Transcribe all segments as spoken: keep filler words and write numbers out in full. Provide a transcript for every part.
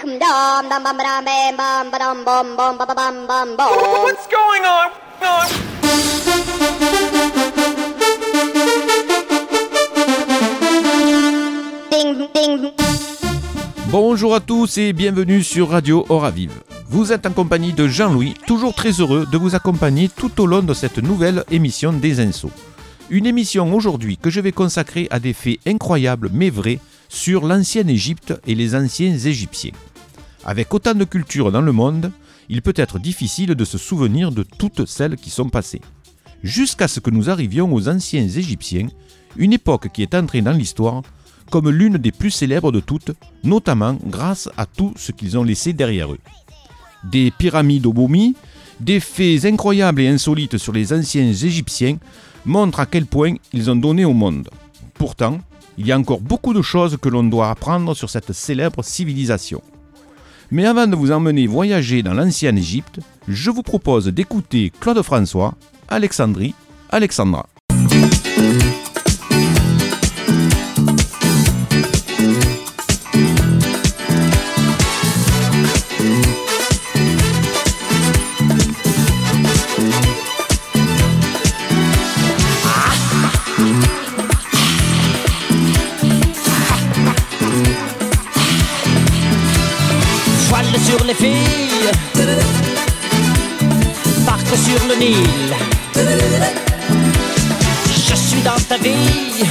What's going on? Ding, ding. Bonjour à tous et bienvenue sur Radio Oravive. Vous êtes en compagnie de Jean-Louis, toujours très heureux de vous accompagner tout au long de cette nouvelle émission des Insos. Une émission aujourd'hui que je vais consacrer à des faits incroyables mais vrais sur l'ancienne Égypte et les anciens Égyptiens. Avec autant de cultures dans le monde, il peut être difficile de se souvenir de toutes celles qui sont passées. Jusqu'à ce que nous arrivions aux anciens Égyptiens, une époque qui est entrée dans l'histoire comme l'une des plus célèbres de toutes, notamment grâce à tout ce qu'ils ont laissé derrière eux. Des pyramides aux momies, des faits incroyables et insolites sur les anciens Égyptiens montrent à quel point ils ont donné au monde. Pourtant, il y a encore beaucoup de choses que l'on doit apprendre sur cette célèbre civilisation. Mais avant de vous emmener voyager dans l'ancienne Égypte, je vous propose d'écouter Claude François, Alexandrie, Alexandra. Sur les filles, barque sur le Nil. Je suis dans ta vie,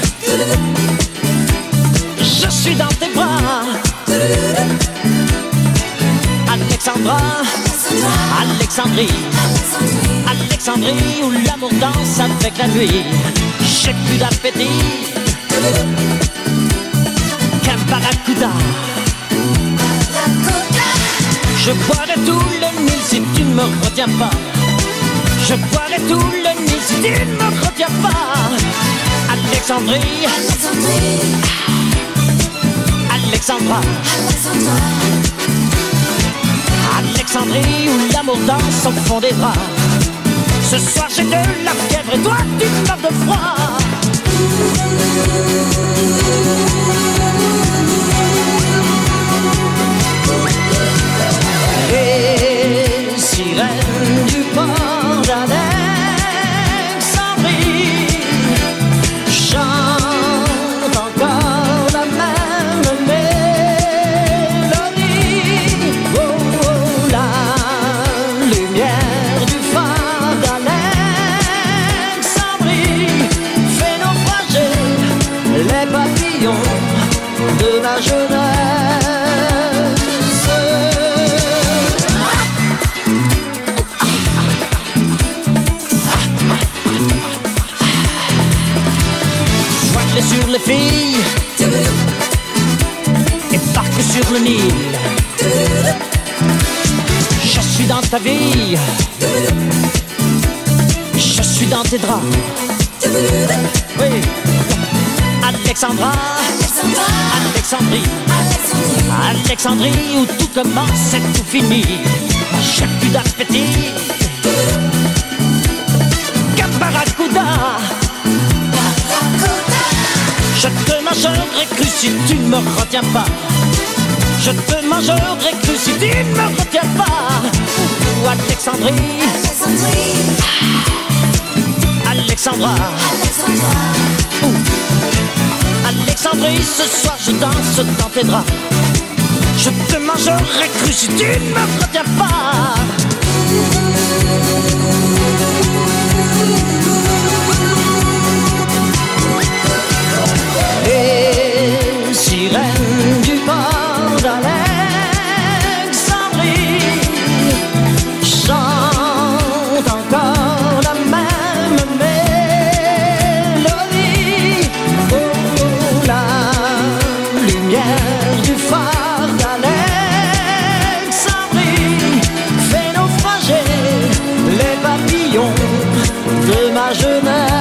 je suis dans tes bras. Alexandra, Alexandrie, Alexandrie où l'amour danse avec la nuit. J'ai plus d'appétit qu'un barracuda. Je boirai tout le Nil si tu ne me retiens pas. Je boirai tout le Nil si tu ne me retiens pas. Alexandrie, Alexandrie, Alexandra, Alexandra, Alexandrie où l'amour danse au fond des bras. Ce soir j'ai de la fièvre et toi tu meurs de froid. Les sirènes du port d'Alexandrie chantent encore la même mélodie. Oh, oh, la lumière du phare d'Alexandrie fait naufrager les papillons de ma jeunesse. Sur les filles et barque sur le Nil. Je suis dans ta vie, je suis dans tes draps. Oui. Alexandra, Alexandrie, Alexandrie où tout commence et tout finit. J'ai plus d'appétit qu'un barracuda. Je te mangerai cru si tu ne me retiens pas. Je te mangerai cru si tu ne me retiens pas. Ou Alexandrie, Alexandrie, Alexandra, Alexandra. Ou Alexandrie, ce soir je danse dans tes draps. Je te mangerai cru si tu ne me retiens pas. Les sirènes du port d'Alexandrie chantent encore la même mélodie. Oh, la lumière du phare d'Alexandrie fait naufrager les papillons de ma jeunesse.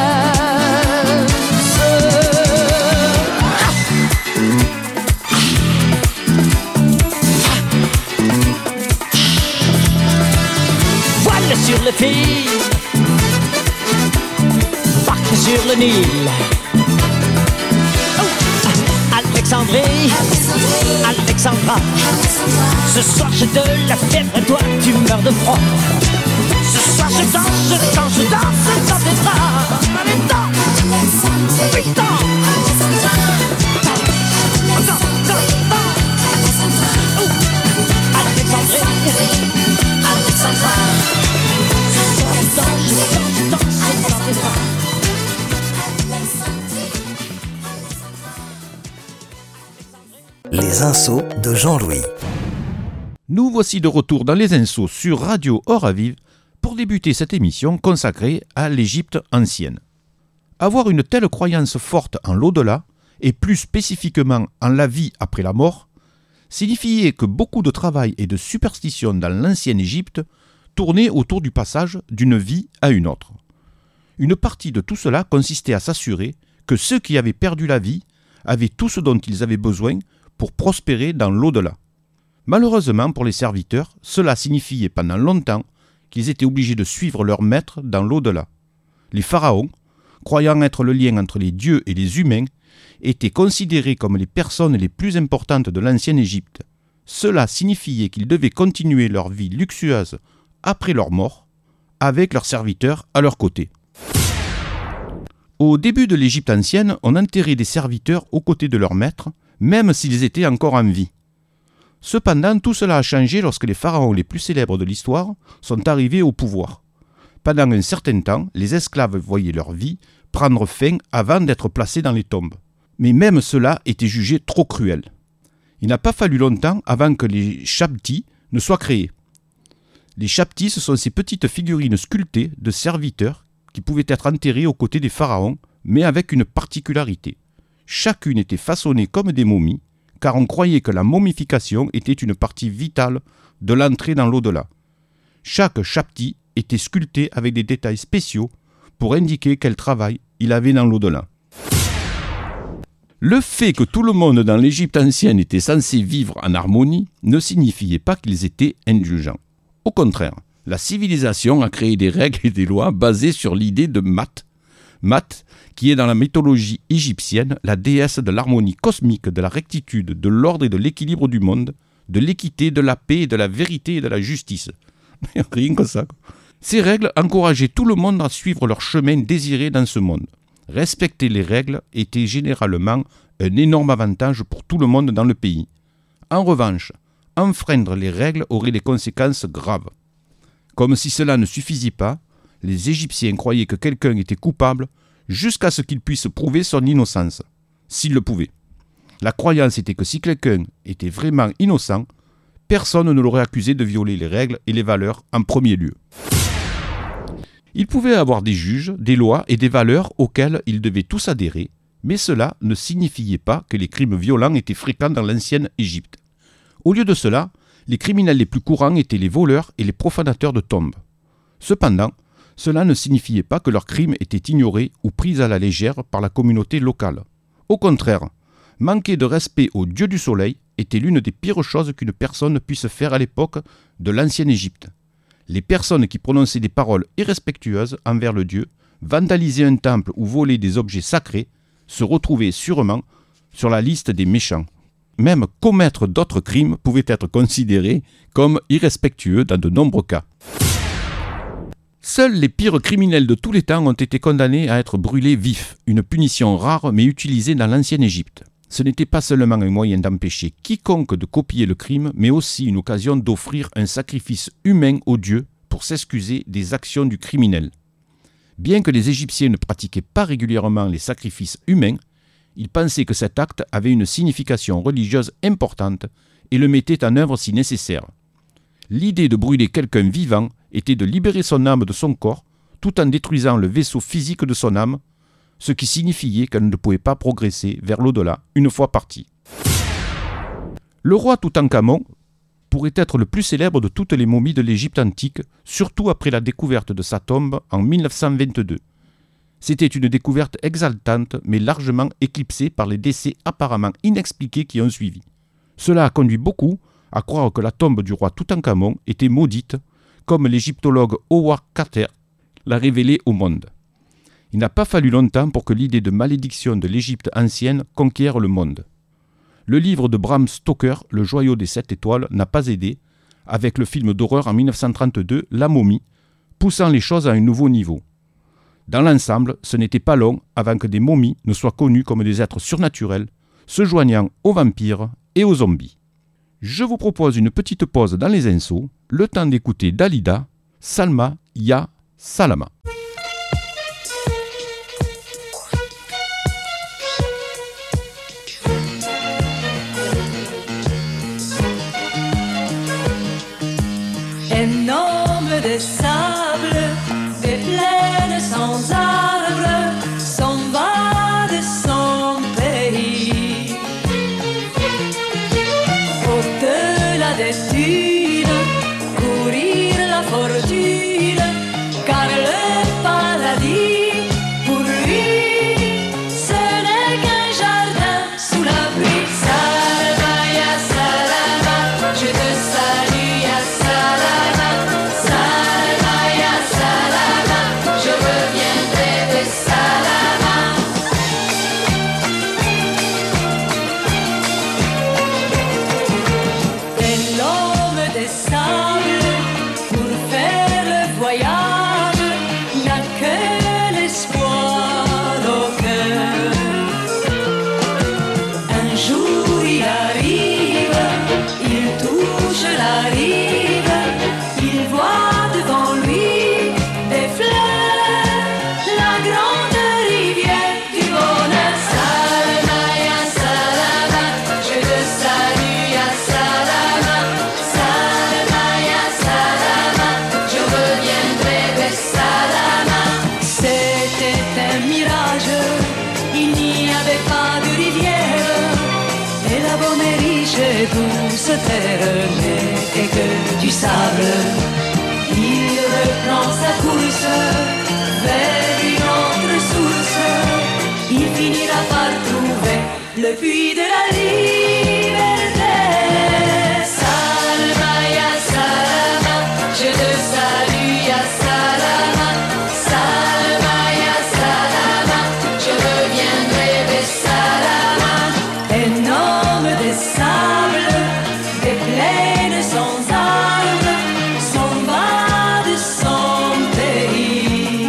Sur les filles, barque sur le Nil. Oh, Alexandrie, Alexandra. Ce soir j'ai de la fièvre et toi tu meurs de froid. Ce soir je danse, je danse, je danse dans tes bras. Allez, danse, oui, danse. Danse, danse, danse. Alexandrie, Alexandra. Ce soir je danse, je danse, je danse dans tes bras. Les Insos de Jean-Louis. Nous voici de retour dans les Insos sur Radio Oravive pour débuter cette émission consacrée à l'Égypte ancienne. Avoir une telle croyance forte en l'au-delà, et plus spécifiquement en la vie après la mort, signifiait que beaucoup de travail et de superstition dans l'ancienne Égypte tournaient autour du passage d'une vie à une autre. Une partie de tout cela consistait à s'assurer que ceux qui avaient perdu la vie avaient tout ce dont ils avaient besoin pour prospérer dans l'au-delà. Malheureusement pour les serviteurs, cela signifiait pendant longtemps qu'ils étaient obligés de suivre leur maître dans l'au-delà. Les pharaons, croyant être le lien entre les dieux et les humains, étaient considérés comme les personnes les plus importantes de l'ancienne Égypte. Cela signifiait qu'ils devaient continuer leur vie luxueuse après leur mort, avec leurs serviteurs à leur côté. Au début de l'Égypte ancienne, on enterrait des serviteurs aux côtés de leur maître, même s'ils étaient encore en vie. Cependant, tout cela a changé lorsque les pharaons les plus célèbres de l'histoire sont arrivés au pouvoir. Pendant un certain temps, les esclaves voyaient leur vie prendre fin avant d'être placés dans les tombes. Mais même cela était jugé trop cruel. Il n'a pas fallu longtemps avant que les Shabtis ne soient créés. Les Shabtis, ce sont ces petites figurines sculptées de serviteurs qui pouvaient être enterrés aux côtés des pharaons, mais avec une particularité. Chacune était façonnée comme des momies, car on croyait que la momification était une partie vitale de l'entrée dans l'au-delà. Chaque Shabti était sculpté avec des détails spéciaux pour indiquer quel travail il avait dans l'au-delà. Le fait que tout le monde dans l'Égypte ancienne était censé vivre en harmonie ne signifiait pas qu'ils étaient indulgents. Au contraire, la civilisation a créé des règles et des lois basées sur l'idée de Mat. Mat, qui est dans la mythologie égyptienne la déesse de l'harmonie cosmique, de la rectitude, de l'ordre et de l'équilibre du monde, de l'équité, de la paix, de la vérité et de la justice. Rien que ça. Ces règles encourageaient tout le monde à suivre leur chemin désiré dans ce monde. Respecter les règles était généralement un énorme avantage pour tout le monde dans le pays. En revanche, enfreindre les règles aurait des conséquences graves. Comme si cela ne suffisait pas, les Égyptiens croyaient que quelqu'un était coupable jusqu'à ce qu'il puisse prouver son innocence, s'il le pouvait. La croyance était que si quelqu'un était vraiment innocent, personne ne l'aurait accusé de violer les règles et les valeurs en premier lieu. Il pouvait avoir des juges, des lois et des valeurs auxquelles ils devaient tous adhérer, mais cela ne signifiait pas que les crimes violents étaient fréquents dans l'ancienne Égypte. Au lieu de cela, les criminels les plus courants étaient les voleurs et les profanateurs de tombes. Cependant, cela ne signifiait pas que leurs crimes étaient ignorés ou pris à la légère par la communauté locale. Au contraire, manquer de respect au dieu du soleil était l'une des pires choses qu'une personne puisse faire à l'époque de l'ancienne Égypte. Les personnes qui prononçaient des paroles irrespectueuses envers le dieu, vandalisaient un temple ou volaient des objets sacrés, se retrouvaient sûrement sur la liste des méchants. Même commettre d'autres crimes pouvait être considéré comme irrespectueux dans de nombreux cas. Seuls les pires criminels de tous les temps ont été condamnés à être brûlés vifs, une punition rare mais utilisée dans l'ancienne Égypte. Ce n'était pas seulement un moyen d'empêcher quiconque de copier le crime, mais aussi une occasion d'offrir un sacrifice humain au dieu pour s'excuser des actions du criminel. Bien que les Égyptiens ne pratiquaient pas régulièrement les sacrifices humains, ils pensaient que cet acte avait une signification religieuse importante et le mettaient en œuvre si nécessaire. L'idée de brûler quelqu'un vivant était de libérer son âme de son corps tout en détruisant le vaisseau physique de son âme, ce qui signifiait qu'elle ne pouvait pas progresser vers l'au-delà une fois partie. Le roi Toutankhamon pourrait être le plus célèbre de toutes les momies de l'Égypte antique, surtout après la découverte de sa tombe en mille neuf cent vingt-deux. C'était une découverte exaltante, mais largement éclipsée par les décès apparemment inexpliqués qui ont suivi. Cela a conduit beaucoup à croire que la tombe du roi Toutankhamon était maudite, comme l'égyptologue Howard Carter l'a révélé au monde. Il n'a pas fallu longtemps pour que l'idée de malédiction de l'Égypte ancienne conquiert le monde. Le livre de Bram Stoker, Le joyau des sept étoiles, n'a pas aidé, avec le film d'horreur en dix-neuf cent trente-deux, La momie, poussant les choses à un nouveau niveau. Dans l'ensemble, ce n'était pas long avant que des momies ne soient connues comme des êtres surnaturels, se joignant aux vampires et aux zombies. Je vous propose une petite pause dans les insos, le temps d'écouter Dalida, Salma Ya Salama. Énorme de sable, des plaines sans arbres, s'en va de son pays. Au-delà des dunes, courir la fortune, car le paradis, pour lui, ce n'est qu'un jardin sous la pluie. Salama ya salama, je te salue ya salama. Douce terre n'était que du sable. Il reprend sa course vers une autre source. Il finira par trouver le puits de la liberté. Salama ya salama, je te salue ya salama. Salama ya salama, je reviendrai de salama. Énorme des sables, des plaines sans arbres, s'en va de son pays.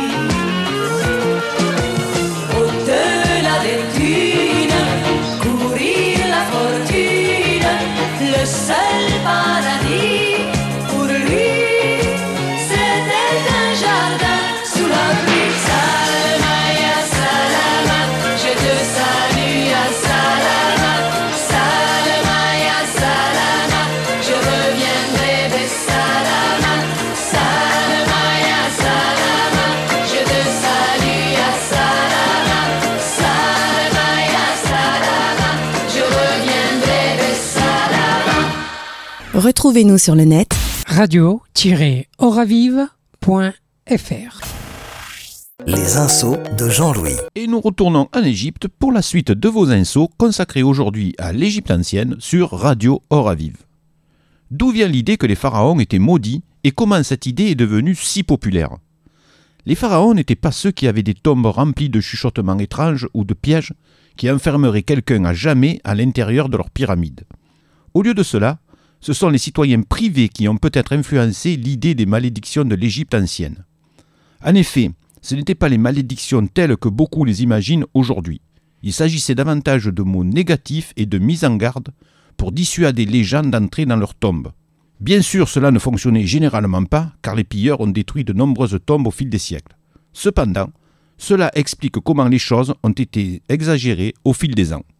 Au-delà des dunes, courir la fortune, le seul paradis, pour lui, c'était un jardin sous la pluie. Salama ya salama, je te salue ya salama. Salama ya salama, je reviendrai de salama. Salama ya salama, je te salue ya salama. Salama ya salama, je reviendrai de salama. Retrouvez-nous sur le net radio tiret oravive point f r. Les insos de Jean-Louis. Et nous retournons en Égypte pour la suite de vos insos consacrés aujourd'hui à l'Égypte ancienne sur Radio Oravive. D'où vient l'idée que les pharaons étaient maudits et comment cette idée est devenue si populaire? Les pharaons n'étaient pas ceux qui avaient des tombes remplies de chuchotements étranges ou de pièges qui enfermeraient quelqu'un à jamais à l'intérieur de leur pyramide. Au lieu de cela, ce sont les citoyens privés qui ont peut-être influencé l'idée des malédictions de l'Égypte ancienne. En effet, ce n'étaient pas les malédictions telles que beaucoup les imaginent aujourd'hui. Il s'agissait davantage de mots négatifs et de mise en garde pour dissuader les gens d'entrer dans leurs tombes. Bien sûr, cela ne fonctionnait généralement pas, car les pilleurs ont détruit de nombreuses tombes au fil des siècles. Cependant, cela explique comment les choses ont été exagérées au fil des ans.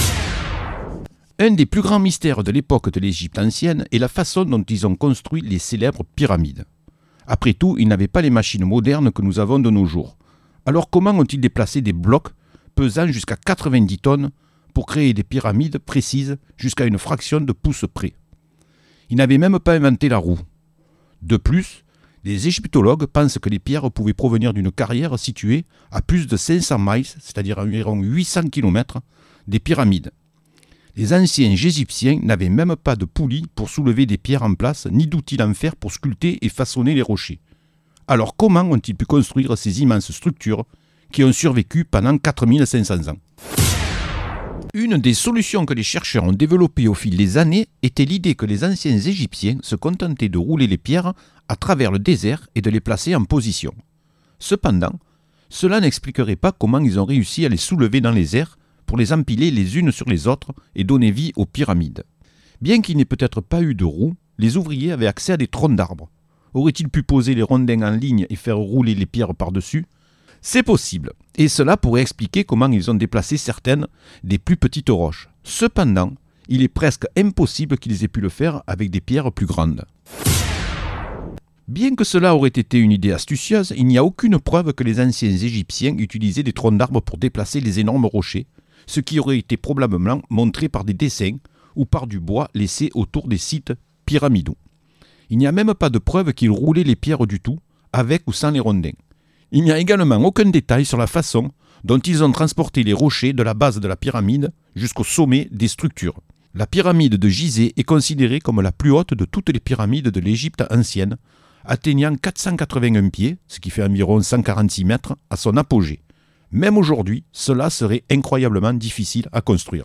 Un des plus grands mystères de l'époque de l'Égypte ancienne est la façon dont ils ont construit les célèbres pyramides. Après tout, ils n'avaient pas les machines modernes que nous avons de nos jours. Alors comment ont-ils déplacé des blocs pesant jusqu'à quatre-vingt-dix tonnes pour créer des pyramides précises jusqu'à une fraction de pouce près? Ils n'avaient même pas inventé la roue. De plus, les égyptologues pensent que les pierres pouvaient provenir d'une carrière située à plus de cinq cents miles, c'est-à-dire environ huit cents kilomètres, des pyramides. Les anciens Égyptiens n'avaient même pas de poulies pour soulever des pierres en place, ni d'outils en fer pour sculpter et façonner les rochers. Alors comment ont-ils pu construire ces immenses structures qui ont survécu pendant quatre mille cinq cents ans? Une des solutions que les chercheurs ont développées au fil des années était l'idée que les anciens Égyptiens se contentaient de rouler les pierres à travers le désert et de les placer en position. Cependant, cela n'expliquerait pas comment ils ont réussi à les soulever dans les airs pour les empiler les unes sur les autres et donner vie aux pyramides. Bien qu'il n'ait peut-être pas eu de roues, les ouvriers avaient accès à des troncs d'arbres. Auraient-ils pu poser les rondins en ligne et faire rouler les pierres par-dessus ? C'est possible, et cela pourrait expliquer comment ils ont déplacé certaines des plus petites roches. Cependant, il est presque impossible qu'ils aient pu le faire avec des pierres plus grandes. Bien que cela aurait été une idée astucieuse, il n'y a aucune preuve que les anciens Égyptiens utilisaient des troncs d'arbres pour déplacer les énormes rochers, ce qui aurait été probablement montré par des dessins ou par du bois laissé autour des sites pyramidaux. Il n'y a même pas de preuve qu'ils roulaient les pierres du tout, avec ou sans les rondins. Il n'y a également aucun détail sur la façon dont ils ont transporté les rochers de la base de la pyramide jusqu'au sommet des structures. La pyramide de Gizeh est considérée comme la plus haute de toutes les pyramides de l'Égypte ancienne, atteignant quatre cent quatre-vingt-un pieds, ce qui fait environ cent quarante-six mètres, à son apogée. Même aujourd'hui, cela serait incroyablement difficile à construire.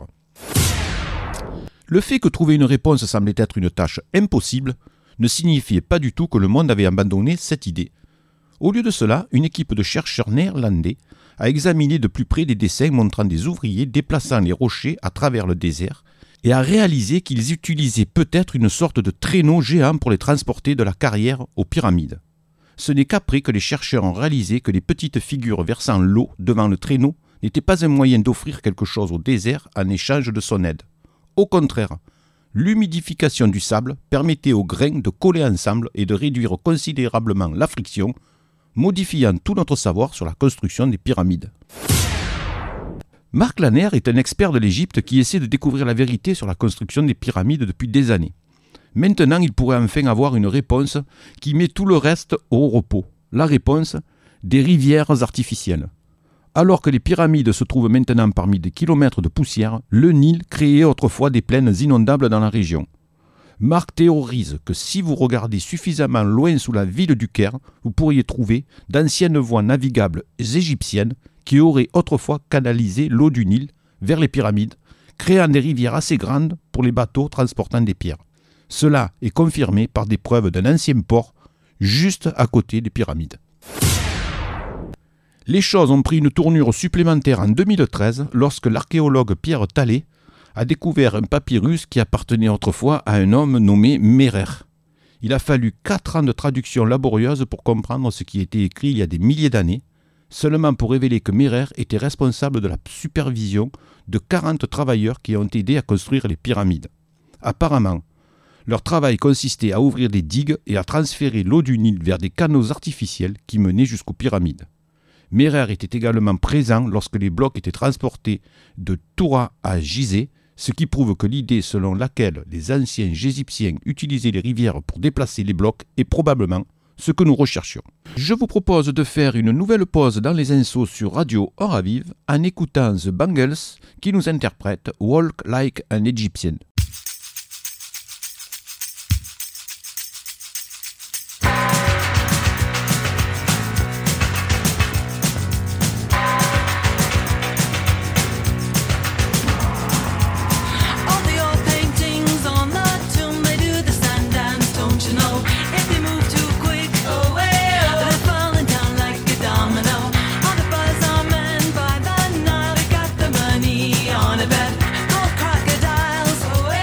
Le fait que trouver une réponse semblait être une tâche impossible ne signifiait pas du tout que le monde avait abandonné cette idée. Au lieu de cela, une équipe de chercheurs néerlandais a examiné de plus près des dessins montrant des ouvriers déplaçant les rochers à travers le désert et a réalisé qu'ils utilisaient peut-être une sorte de traîneau géant pour les transporter de la carrière aux pyramides. Ce n'est qu'après que les chercheurs ont réalisé que les petites figures versant l'eau devant le traîneau n'étaient pas un moyen d'offrir quelque chose au désert en échange de son aide. Au contraire, l'humidification du sable permettait aux grains de coller ensemble et de réduire considérablement la friction, modifiant tout notre savoir sur la construction des pyramides. Mark Lanner est un expert de l'Égypte qui essaie de découvrir la vérité sur la construction des pyramides depuis des années. Maintenant, il pourrait enfin avoir une réponse qui met tout le reste au repos. La réponse des rivières artificielles. Alors que les pyramides se trouvent maintenant parmi des kilomètres de poussière, le Nil créait autrefois des plaines inondables dans la région. Mark théorise que si vous regardez suffisamment loin sous la ville du Caire, vous pourriez trouver d'anciennes voies navigables égyptiennes qui auraient autrefois canalisé l'eau du Nil vers les pyramides, créant des rivières assez grandes pour les bateaux transportant des pierres. Cela est confirmé par des preuves d'un ancien port juste à côté des pyramides. Les choses ont pris une tournure supplémentaire en deux mille treize lorsque l'archéologue Pierre Talley a découvert un papyrus qui appartenait autrefois à un homme nommé Mérer. Il a fallu quatre ans de traduction laborieuse pour comprendre ce qui était écrit il y a des milliers d'années, seulement pour révéler que Mérer était responsable de la supervision de quarante travailleurs qui ont aidé à construire les pyramides. Apparemment, leur travail consistait à ouvrir des digues et à transférer l'eau du Nil vers des canaux artificiels qui menaient jusqu'aux pyramides. Mérer était également présent lorsque les blocs étaient transportés de Toura à Gizeh, ce qui prouve que l'idée selon laquelle les anciens Égyptiens utilisaient les rivières pour déplacer les blocs est probablement ce que nous recherchions. Je vous propose de faire une nouvelle pause dans les infos sur Radio Oravive en écoutant The Bangles qui nous interprète Walk Like an Egyptian. On a bed called crocodiles.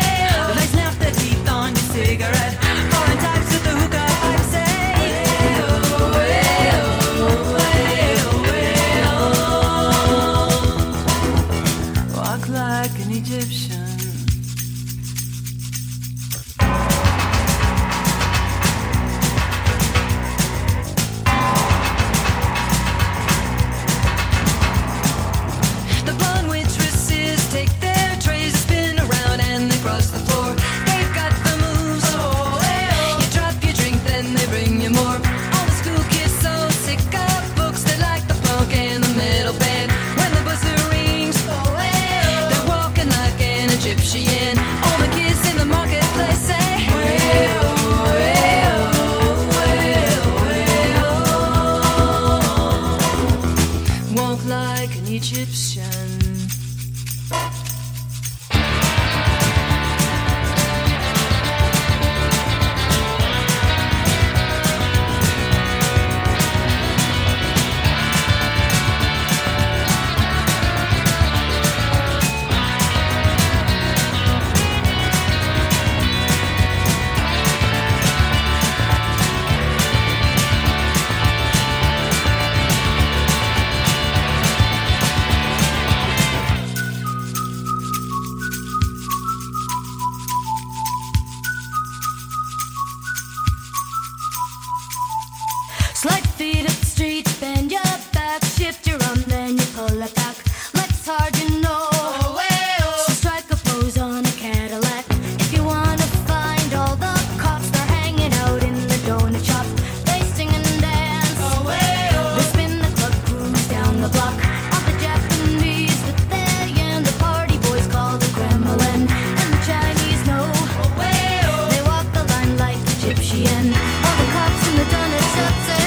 sushi and all the cops and the donuts up say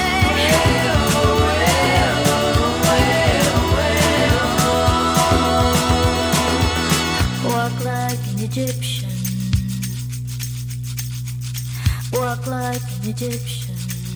walk like an Egyptian, walk like an Egyptian.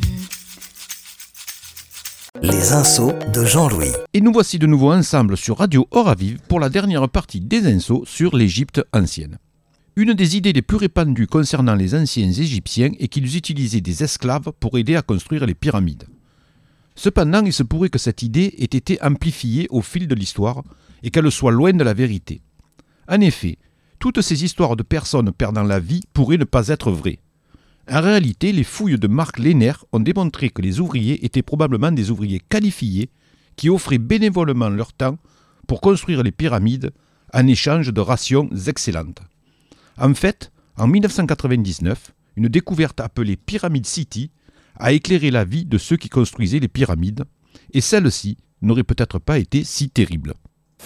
Les Insos de Jean-Louis. Et nous voici de nouveau ensemble sur Radio Oravive pour la dernière partie des Insos sur l'Égypte ancienne. Une des idées les plus répandues concernant les anciens Égyptiens est qu'ils utilisaient des esclaves pour aider à construire les pyramides. Cependant, il se pourrait que cette idée ait été amplifiée au fil de l'histoire et qu'elle soit loin de la vérité. En effet, toutes ces histoires de personnes perdant la vie pourraient ne pas être vraies. En réalité, les fouilles de Marc Lehner ont démontré que les ouvriers étaient probablement des ouvriers qualifiés qui offraient bénévolement leur temps pour construire les pyramides en échange de rations excellentes. En fait, en dix-neuf cent quatre-vingt-dix-neuf, une découverte appelée Pyramid City a éclairé la vie de ceux qui construisaient les pyramides, et celle-ci n'aurait peut-être pas été si terrible.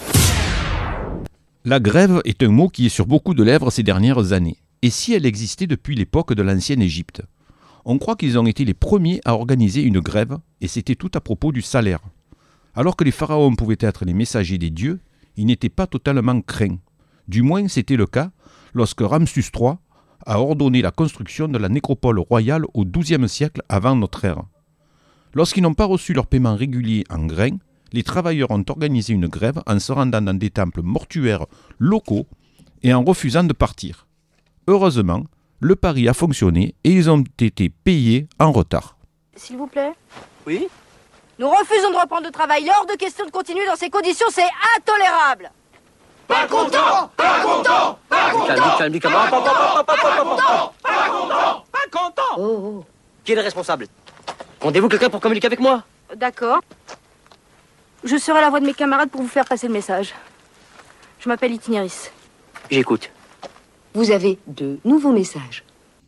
La grève est un mot qui est sur beaucoup de lèvres ces dernières années. Et si elle existait depuis l'époque de l'ancienne Égypte? On croit qu'ils ont été les premiers à organiser une grève, et c'était tout à propos du salaire. Alors que les pharaons pouvaient être les messagers des dieux, ils n'étaient pas totalement craints. Du moins, c'était le cas lorsque Ramsus trois a ordonné la construction de la nécropole royale au douzième siècle avant notre ère. Lorsqu'ils n'ont pas reçu leur paiement régulier en grains, les travailleurs ont organisé une grève en se rendant dans des temples mortuaires locaux et en refusant de partir. Heureusement, le pari a fonctionné et ils ont été payés en retard. S'il vous plaît. Oui? Nous refusons de reprendre le travail. Il est hors de question de continuer dans ces conditions, c'est intolérable. Pas content! Pas content! Pas content! Calme, calme, calme. Pas content! Pas content! Pas content! Pas content! Oh, oh. Qui est le responsable? Rendez-vous quelqu'un pour communiquer avec moi? D'accord. Je serai la voix de mes camarades pour vous faire passer le message. Je m'appelle Itinéris. J'écoute. Vous avez de nouveaux messages.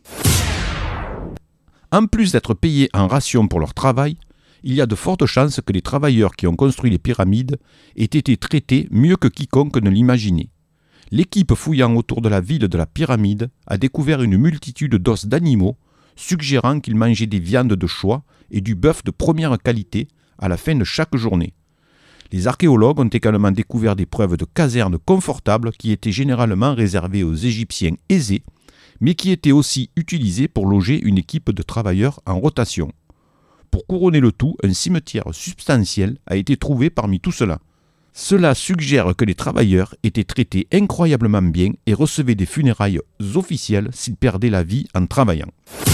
En plus d'être payés en ration pour leur travail, il y a de fortes chances que les travailleurs qui ont construit les pyramides aient été traités mieux que quiconque ne l'imaginait. L'équipe fouillant autour de la ville de la pyramide a découvert une multitude d'os d'animaux, suggérant qu'ils mangeaient des viandes de choix et du bœuf de première qualité à la fin de chaque journée. Les archéologues ont également découvert des preuves de casernes confortables qui étaient généralement réservées aux Égyptiens aisés, mais qui étaient aussi utilisées pour loger une équipe de travailleurs en rotation. Pour couronner le tout, un cimetière substantiel a été trouvé parmi tout cela. Cela suggère que les travailleurs étaient traités incroyablement bien et recevaient des funérailles officielles s'ils perdaient la vie en travaillant.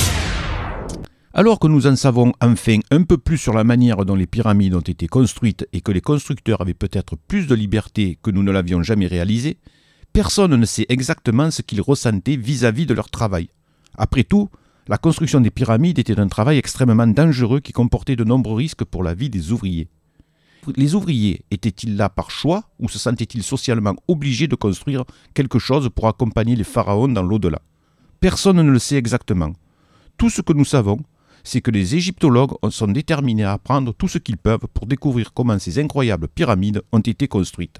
Alors que nous en savons enfin un peu plus sur la manière dont les pyramides ont été construites et que les constructeurs avaient peut-être plus de liberté que nous ne l'avions jamais réalisé, personne ne sait exactement ce qu'ils ressentaient vis-à-vis de leur travail. Après tout, la construction des pyramides était un travail extrêmement dangereux qui comportait de nombreux risques pour la vie des ouvriers. Les ouvriers étaient-ils là par choix ou se sentaient-ils socialement obligés de construire quelque chose pour accompagner les pharaons dans l'au-delà? Personne ne le sait exactement. Tout ce que nous savons, c'est que les égyptologues sont déterminés à apprendre tout ce qu'ils peuvent pour découvrir comment ces incroyables pyramides ont été construites.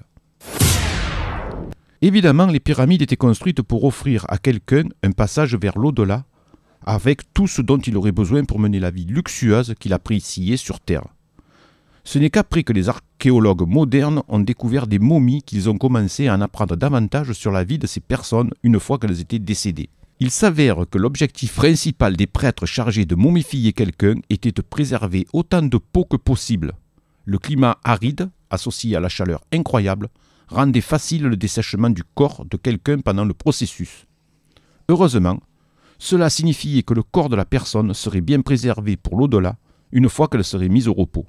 Évidemment, les pyramides étaient construites pour offrir à quelqu'un un passage vers l'au-delà, avec tout ce dont il aurait besoin pour mener la vie luxueuse qu'il appréciait sur Terre. Ce n'est qu'après que les archéologues modernes ont découvert des momies qu'ils ont commencé à en apprendre davantage sur la vie de ces personnes une fois qu'elles étaient décédées. Il s'avère que l'objectif principal des prêtres chargés de momifier quelqu'un était de préserver autant de peau que possible. Le climat aride, associé à la chaleur incroyable, rendait facile le dessèchement du corps de quelqu'un pendant le processus. Heureusement, cela signifiait que le corps de la personne serait bien préservé pour l'au-delà une fois qu'elle serait mise au repos.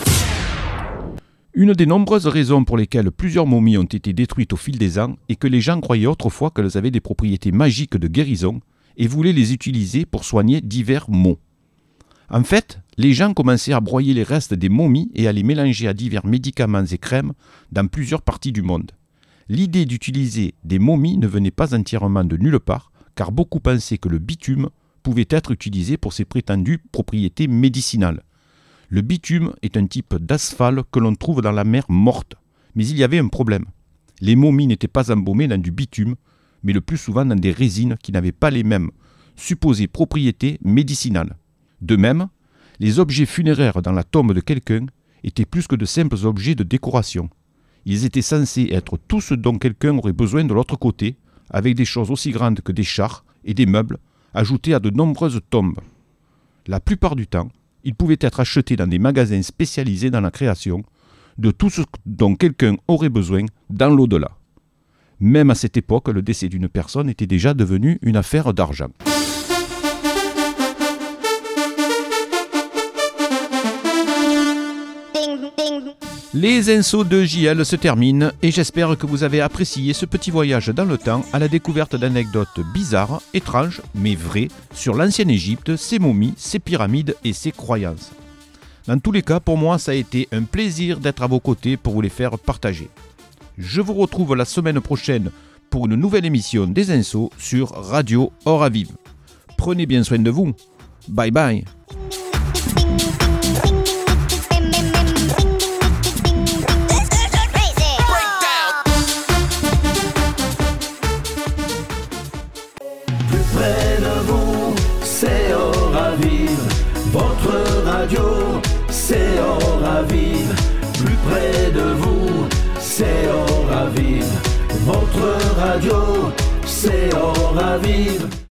Une des nombreuses raisons pour lesquelles plusieurs momies ont été détruites au fil des ans est que les gens croyaient autrefois qu'elles avaient des propriétés magiques de guérison et voulaient les utiliser pour soigner divers maux. En fait, les gens commençaient à broyer les restes des momies et à les mélanger à divers médicaments et crèmes dans plusieurs parties du monde. L'idée d'utiliser des momies ne venait pas entièrement de nulle part, car beaucoup pensaient que le bitume pouvait être utilisé pour ses prétendues propriétés médicinales. Le bitume est un type d'asphalte que l'on trouve dans la mer morte. Mais il y avait un problème. Les momies n'étaient pas embaumées dans du bitume, mais le plus souvent dans des résines qui n'avaient pas les mêmes supposée propriété médicinale. De même, les objets funéraires dans la tombe de quelqu'un étaient plus que de simples objets de décoration. Ils étaient censés être tout ce dont quelqu'un aurait besoin de l'autre côté, avec des choses aussi grandes que des chars et des meubles, ajoutés à de nombreuses tombes. La plupart du temps, ils pouvaient être achetés dans des magasins spécialisés dans la création de tout ce dont quelqu'un aurait besoin dans l'au-delà. Même à cette époque, le décès d'une personne était déjà devenu une affaire d'argent. Les insos de J L se terminent et j'espère que vous avez apprécié ce petit voyage dans le temps à la découverte d'anecdotes bizarres, étranges, mais vraies sur l'ancienne Égypte, ses momies, ses pyramides et ses croyances. Dans tous les cas, pour moi, ça a été un plaisir d'être à vos côtés pour vous les faire partager. Je vous retrouve la semaine prochaine pour une nouvelle émission des Insos sur Radio Oravive. Prenez bien soin de vous. Bye bye. C'est Oravive, votre radio, c'est Oravive. Plus près de vous, c'est Oravive, votre radio, c'est Oravive.